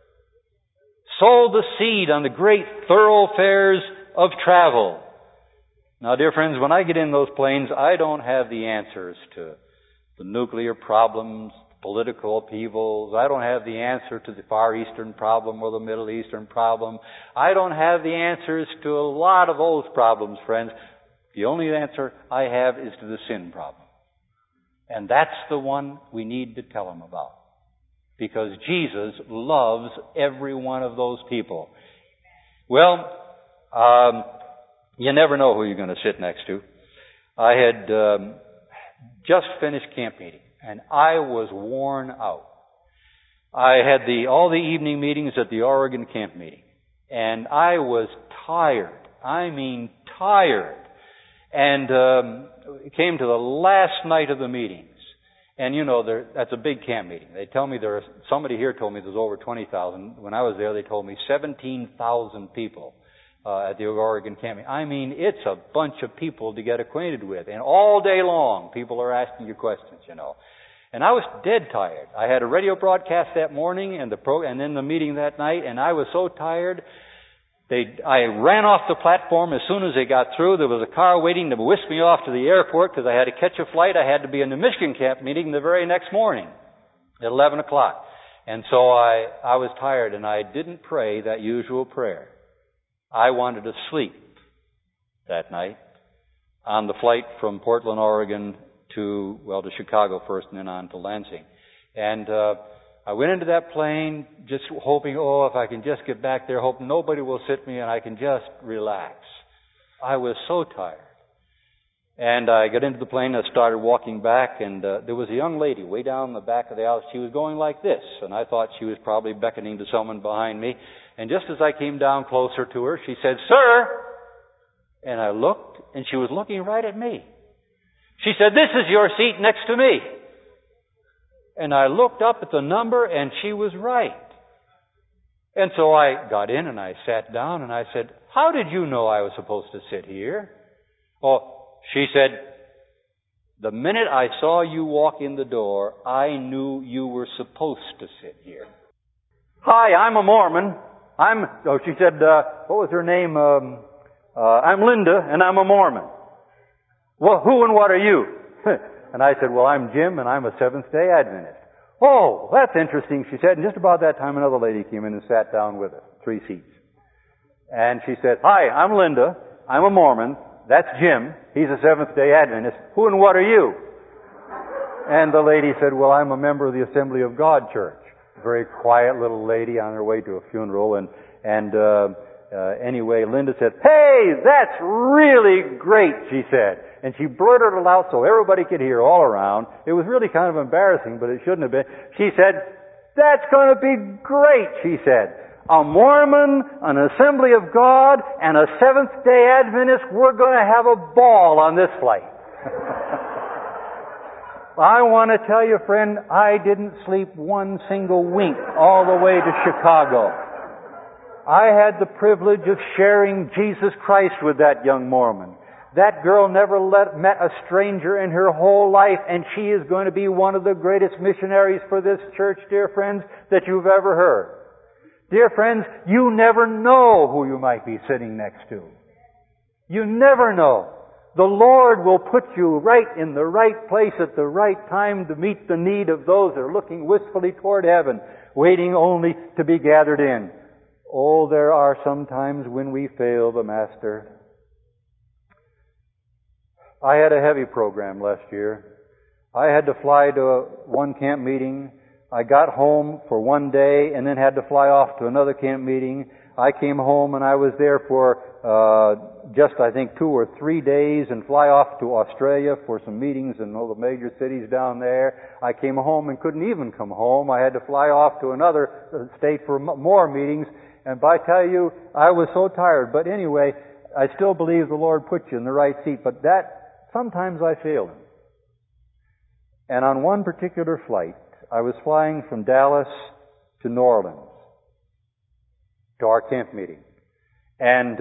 Sow the seed on the great thoroughfares of travel. Now, dear friends, when I get in those planes, I don't have the answers to the nuclear problems, political upheavals. I don't have the answer to the Far Eastern problem or the Middle Eastern problem. I don't have the answers to a lot of those problems, friends. The only answer I have is to the sin problem. And that's the one we need to tell them about. Because Jesus loves every one of those people. Well, you never know who you're going to sit next to. I had just finished camp meeting, and I was worn out. I had all the evening meetings at the Oregon camp meeting, and I was tired. I mean tired. And it came to the last night of the meetings. And that's a big camp meeting. They tell me somebody here told me there's over 20,000. When I was there, they told me 17,000 people at the Oregon camp meeting. I mean, it's a bunch of people to get acquainted with. And all day long, people are asking you questions, And I was dead tired. I had a radio broadcast that morning and then the meeting that night, and I was so tired. I ran off the platform as soon as they got through. There was a car waiting to whisk me off to the airport because I had to catch a flight. I had to be in the Michigan camp meeting the very next morning at 11 o'clock. And so I was tired, and I didn't pray that usual prayer. I wanted to sleep that night on the flight from Portland, Oregon to Chicago first and then on to Lansing. And I went into that plane just hoping, if I can just get back there, hope nobody will sit me and I can just relax. I was so tired. And I got into the plane and I started walking back, and there was a young lady way down the back of the aisle. She was going like this, and I thought she was probably beckoning to someone behind me. And just as I came down closer to her, she said, "Sir!" And I looked, and she was looking right at me. She said, "This is your seat next to me." And I looked up at the number, and she was right. And so I got in and I sat down, and I said, "How did you know I was supposed to sit here?" Oh, she said, "The minute I saw you walk in the door, I knew you were supposed to sit here." "Hi, I'm a Mormon. She said, what was her name? "I'm Linda, and I'm a Mormon." "Well, who and what are you?" And I said, "Well, I'm Jim, and I'm a Seventh-day Adventist." "Oh, that's interesting," she said. And just about that time, another lady came in and sat down with us, 3 seats. And she said, "Hi, I'm Linda. I'm a Mormon. That's Jim. He's a Seventh-day Adventist. Who and what are you?" And the lady said, "Well, I'm a member of the Assembly of God Church." Very quiet little lady on her way to a funeral. Anyway, Linda said, "Hey, that's really great," she said. And she blurted it out so everybody could hear all around. It was really kind of embarrassing, but it shouldn't have been. She said, "That's going to be great," she said. "A Mormon, an Assembly of God, and a Seventh-day Adventist, we're going to have a ball on this flight." I want to tell you, friend, I didn't sleep one single wink all the way to Chicago. I had the privilege of sharing Jesus Christ with that young Mormon. That girl never met a stranger in her whole life, and she is going to be one of the greatest missionaries for this church, dear friends, that you've ever heard. Dear friends, you never know who you might be sitting next to. You never know. The Lord will put you right in the right place at the right time to meet the need of those that are looking wistfully toward heaven, waiting only to be gathered in. Oh, there are some times when we fail the Master. I had a heavy program last year. I had to fly to one camp meeting. I got home for one day and then had to fly off to another camp meeting. I came home and I was there for just, I think, 2 or 3 days and fly off to Australia for some meetings in all the major cities down there. I came home and couldn't even come home. I had to fly off to another state for more meetings. And I tell you, I was so tired. But anyway, I still believe the Lord put you in the right seat. But sometimes I fail Him. And on one particular flight, I was flying from Dallas to New Orleans to our camp meeting. And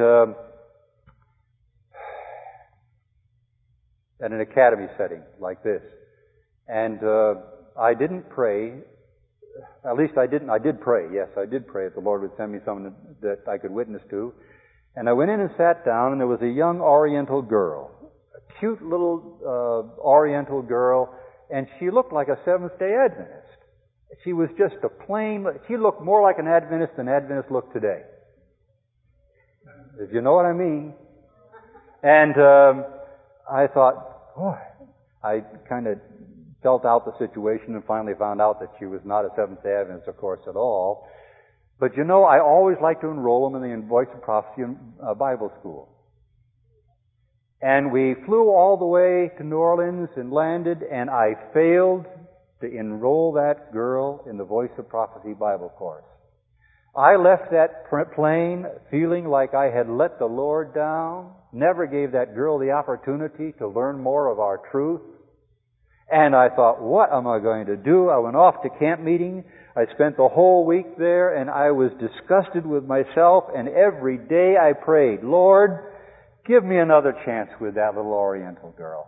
at an academy setting like this. And I didn't pray. At least I didn't. I did pray. Yes, I did pray that the Lord would send me someone that I could witness to. And I went in and sat down, and there was a young Oriental girl. A cute little Oriental girl. And she looked like a Seventh-day Adventist. She was just she looked more like an Adventist than Adventists look today. If you know what I mean. And I thought, boy, I kind of felt out the situation and finally found out that she was not a Seventh-day Adventist, of course, at all. But you know, I always like to enroll them in the Voice of Prophecy Bible School. And we flew all the way to New Orleans and landed, and I failed to enroll that girl in the Voice of Prophecy Bible course. I left that plane feeling like I had let the Lord down, never gave that girl the opportunity to learn more of our truth. And I thought, what am I going to do? I went off to camp meeting. I spent the whole week there, and I was disgusted with myself, and every day I prayed, Lord, give me another chance with that little Oriental girl.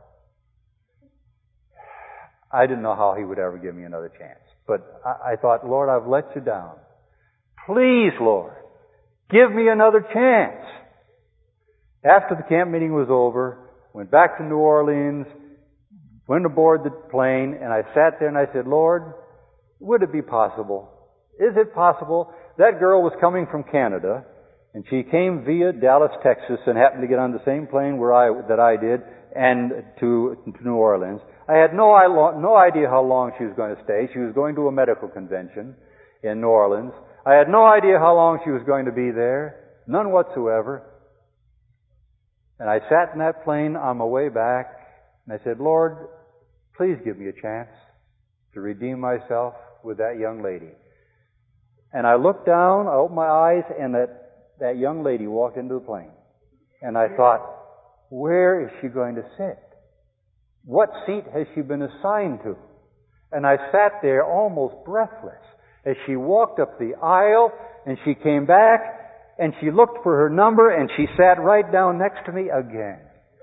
I didn't know how He would ever give me another chance. But I thought, Lord, I've let you down. Please, Lord, give me another chance. After the camp meeting was over, went back to New Orleans, went aboard the plane, and I sat there and I said, Lord, would it be possible? Is it possible? That girl was coming from Canada, and she came via Dallas, Texas, and happened to get on the same plane that I did, and to New Orleans. I had no idea how long she was going to stay. She was going to a medical convention in New Orleans. I had no idea how long she was going to be there. None whatsoever. And I sat in that plane on my way back, and I said, Lord, please give me a chance to redeem myself with that young lady. And I looked down, I opened my eyes, and that young lady walked into the plane. And I thought, where is she going to sit? What seat has she been assigned to? And I sat there almost breathless as she walked up the aisle, and she came back, and she looked for her number, and she sat right down next to me again.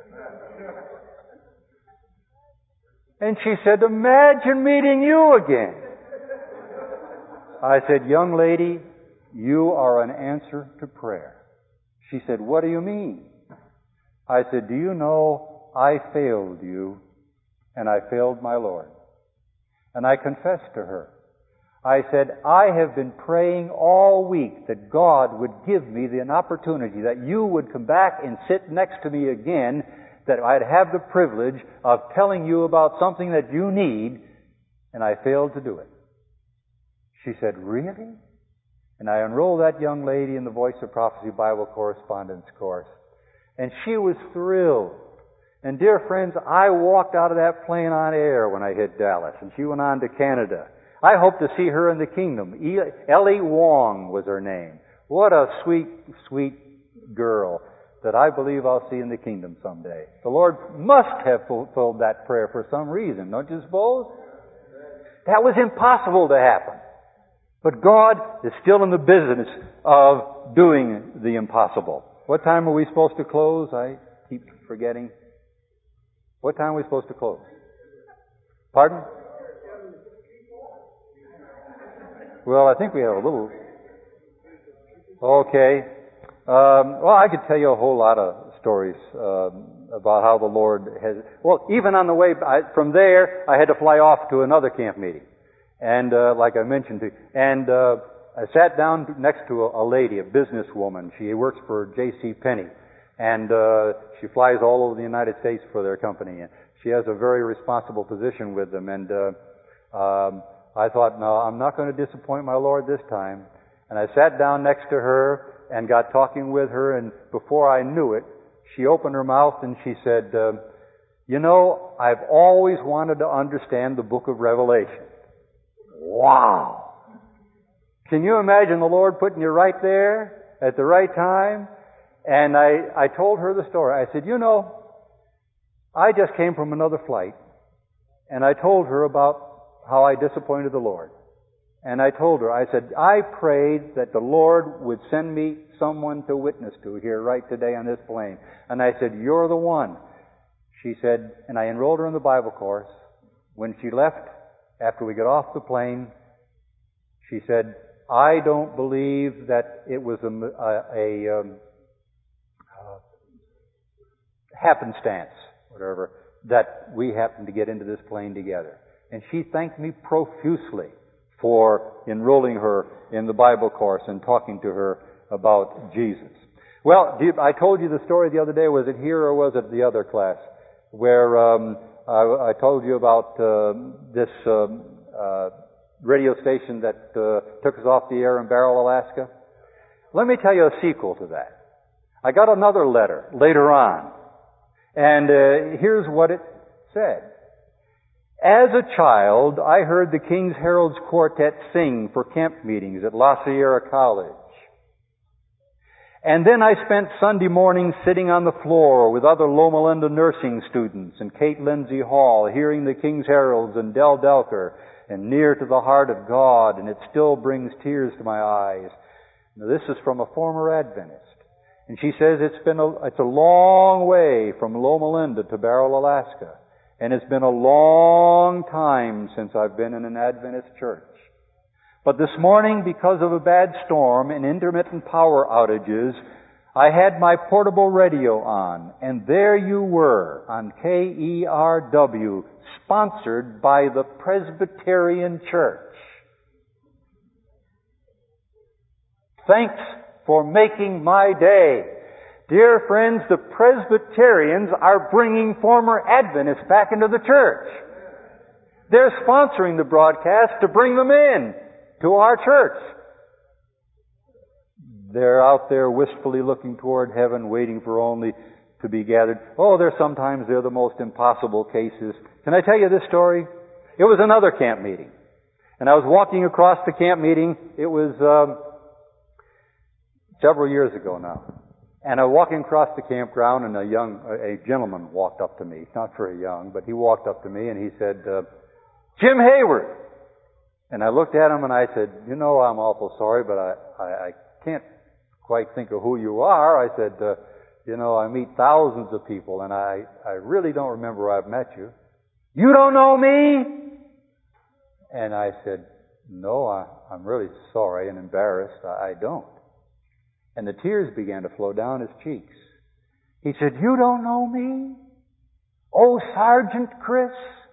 And she said, imagine meeting you again. I said, young lady, you are an answer to prayer. She said, what do you mean? I said, do you know I failed you and I failed my Lord? And I confessed to her. I said, I have been praying all week that God would give me an opportunity, that you would come back and sit next to me again, that I'd have the privilege of telling you about something that you need, and I failed to do it. She said, really? And I enrolled that young lady in the Voice of Prophecy Bible Correspondence course. And she was thrilled. And dear friends, I walked out of that plane on air when I hit Dallas, and she went on to Canada. I hope to see her in the kingdom. Ellie Wong was her name. What a sweet, sweet girl that I believe I'll see in the kingdom someday. The Lord must have fulfilled that prayer for some reason, don't you suppose? That was impossible to happen. But God is still in the business of doing the impossible. What time are we supposed to close? I keep forgetting. What time are we supposed to close? Pardon? Well, I think we have a little... Okay. Well, I could tell you a whole lot of stories about how the Lord has... Well, even on the way from there, I had to fly off to another camp meeting. And like I mentioned to you. And I sat down next to a lady, a businesswoman. She works for J.C. Penney. And she flies all over the United States for their company. And she has a very responsible position with them. And I thought, no, I'm not going to disappoint my Lord this time. And I sat down next to her and got talking with her. And before I knew it, she opened her mouth and she said, you know, I've always wanted to understand the book of Revelation. Wow! Can you imagine the Lord putting you right there at the right time? And I told her the story. I said, you know, I just came from another flight, and I told her about how I disappointed the Lord. And I told her, I said, I prayed that the Lord would send me someone to witness to here right today on this plane. And I said, you're the one. She said, and I enrolled her in the Bible course. When she left, after we got off the plane, she said, I don't believe that it was a happenstance, whatever, that we happened to get into this plane together. And she thanked me profusely for enrolling her in the Bible course and talking to her about Jesus. Well, I told you the story the other day. Was it here or was it the other class? Where I told you about this radio station that took us off the air in Barrow, Alaska. Let me tell you a sequel to that. I got another letter later on. And here's what it said. As a child, I heard the King's Herald's Quartet sing for camp meetings at La Sierra College. And then I spent Sunday mornings sitting on the floor with other Loma Linda nursing students and Kate Lindsay Hall, hearing the King's Heralds and Del Delker and Near to the Heart of God, and it still brings tears to my eyes. Now, this is from a former Adventist. And she says it's a long way from Loma Linda to Barrow, Alaska. And it's been a long time since I've been in an Adventist church. But this morning, because of a bad storm and intermittent power outages, I had my portable radio on, and there you were on KERW, sponsored by the Presbyterian Church. Thanks for making my day. Dear friends, the Presbyterians are bringing former Adventists back into the church. They're sponsoring the broadcast to bring them in to our church. They're out there wistfully looking toward heaven, waiting for only to be gathered. Oh, sometimes they're the most impossible cases. Can I tell you this story? It was another camp meeting. And I was walking across the camp meeting. It was several years ago now. And I was walking across the campground, and a gentleman walked up to me. He's not very young, but he walked up to me and he said, Jim Hayward. And I looked at him and I said, I'm awful sorry, but I can't quite think of who you are. I said, I meet thousands of people, and I really don't remember where I've met you. You don't know me? And I said, no, I'm really sorry and embarrassed. I don't. And the tears began to flow down his cheeks. He said, you don't know me? Oh, Sergeant Chris?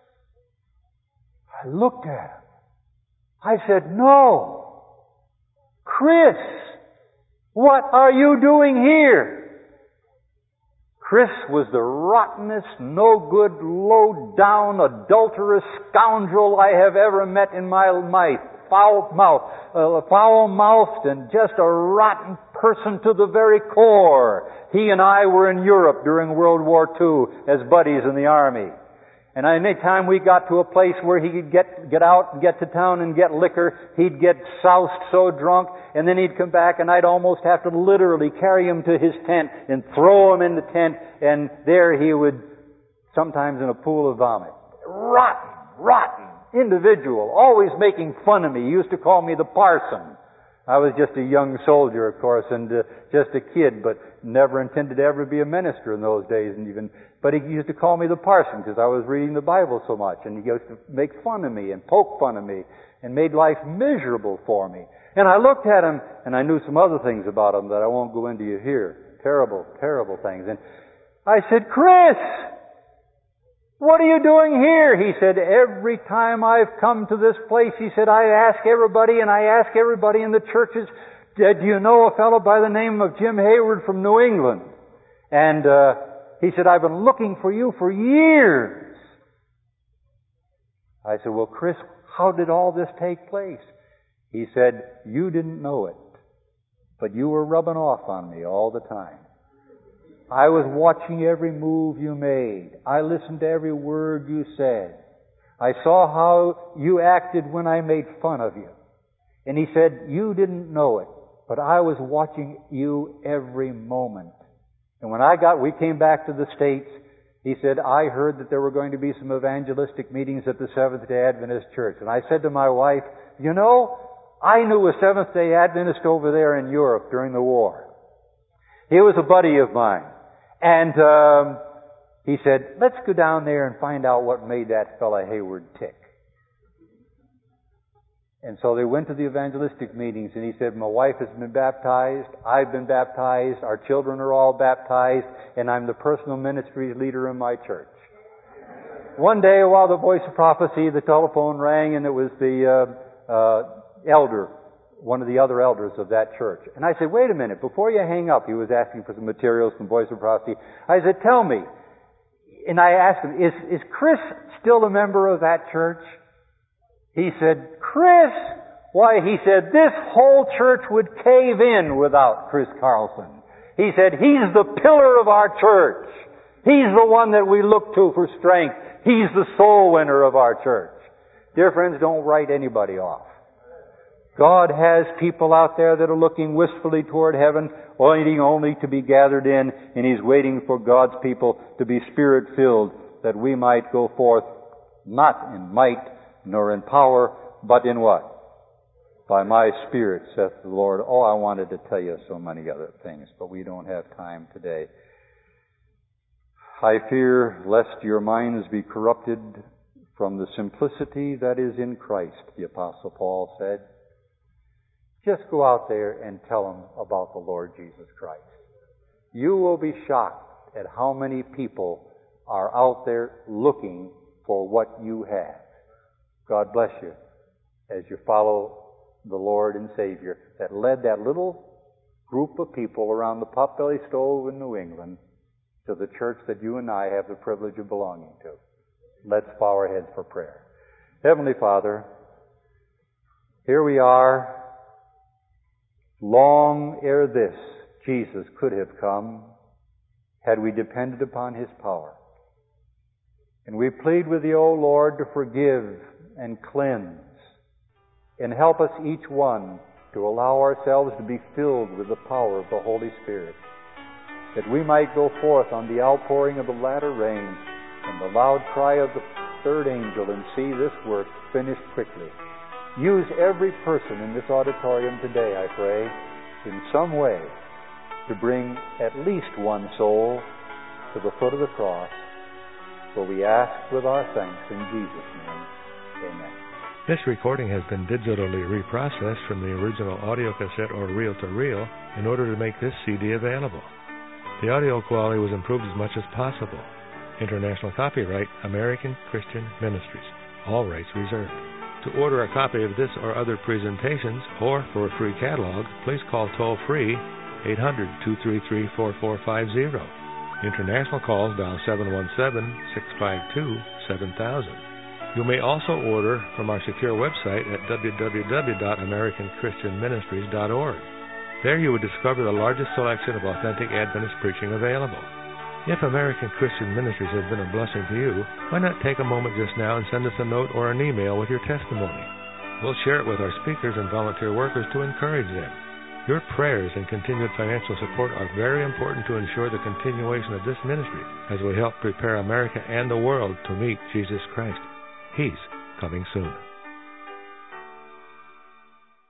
I looked at him. I said, no. Chris, what are you doing here? Chris was the rottenest, no-good, low-down, adulterous scoundrel I have ever met in my life. Foul-mouthed and just a rotten person to the very core. He and I were in Europe during World War II as buddies in the Army. And any time we got to a place where he could get out and get to town and get liquor, he'd get soused so drunk, and then he'd come back and I'd almost have to literally carry him to his tent and throw him in the tent, and there he would, sometimes in a pool of vomit. Rotten individual, always making fun of me. He used to call me the parson. I was just a young soldier, of course, and just a kid, but never intended to ever be a minister in those days. But he used to call me the parson because I was reading the Bible so much, and he used to make fun of me and poke fun of me and made life miserable for me. And I looked at him, and I knew some other things about him that I won't go into here. Terrible, terrible things. And I said, Chris, what are you doing here? He said, every time I've come to this place, he said, I ask everybody in the churches, do you know a fellow by the name of Jim Hayward from New England? And he said, I've been looking for you for years. I said, well, Chris, how did all this take place? He said, you didn't know it, but you were rubbing off on me all the time. I was watching every move you made. I listened to every word you said. I saw how you acted when I made fun of you. And he said, you didn't know it, but I was watching you every moment. And when we came back to the States, he said, I heard that there were going to be some evangelistic meetings at the Seventh-day Adventist Church. And I said to my wife, I knew a Seventh-day Adventist over there in Europe during the war. He was a buddy of mine. And he said, let's go down there and find out what made that fella Hayward tick. And so they went to the evangelistic meetings, and he said, my wife has been baptized, I've been baptized, our children are all baptized, and I'm the personal ministry leader in my church. One day, while the voice of prophecy, the telephone rang, and it was the elder, one of the other elders of that church. And I said, wait a minute, before you hang up, he was asking for some materials from Voice of Prophecy. I said, tell me. And I asked him, is Chris still a member of that church? He said, Chris? Why, he said, this whole church would cave in without Chris Carlson. He said, he's the pillar of our church. He's the one that we look to for strength. He's the soul winner of our church. Dear friends, don't write anybody off. God has people out there that are looking wistfully toward heaven, waiting only to be gathered in, and He's waiting for God's people to be Spirit-filled, that we might go forth not in might nor in power, but in what? By my Spirit, saith the Lord. Oh, I wanted to tell you so many other things, but we don't have time today. I fear lest your minds be corrupted from the simplicity that is in Christ, the Apostle Paul said. Just go out there and tell them about the Lord Jesus Christ. You will be shocked at how many people are out there looking for what you have. God bless you as you follow the Lord and Savior that led that little group of people around the potbelly stove in New England to the church that you and I have the privilege of belonging to. Let's bow our heads for prayer. Heavenly Father, here we are. Long ere this, Jesus could have come. had we depended upon His power. And we plead with Thee, O Lord, to forgive and cleanse, and help us each one to allow ourselves to be filled with the power of the Holy Spirit, that we might go forth on the outpouring of the latter rain and the loud cry of the third angel and see this work finished quickly. Use every person in this auditorium today, I pray, in some way to bring at least one soul to the foot of the cross, for we ask with our thanks in Jesus' name. Amen. This recording has been digitally reprocessed from the original audio cassette or reel-to-reel in order to make this CD available. The audio quality was improved as much as possible. International copyright, American Christian Ministries. All rights reserved. To order a copy of this or other presentations, or for a free catalog, please call toll-free 800-233-4450. International calls dial 717-652-7000. You may also order from our secure website at www.americanchristianministries.org. There you will discover the largest selection of authentic Adventist preaching available. If American Christian Ministries has been a blessing to you, why not take a moment just now and send us a note or an email with your testimony? We'll share it with our speakers and volunteer workers to encourage them. Your prayers and continued financial support are very important to ensure the continuation of this ministry as we help prepare America and the world to meet Jesus Christ. He's coming soon.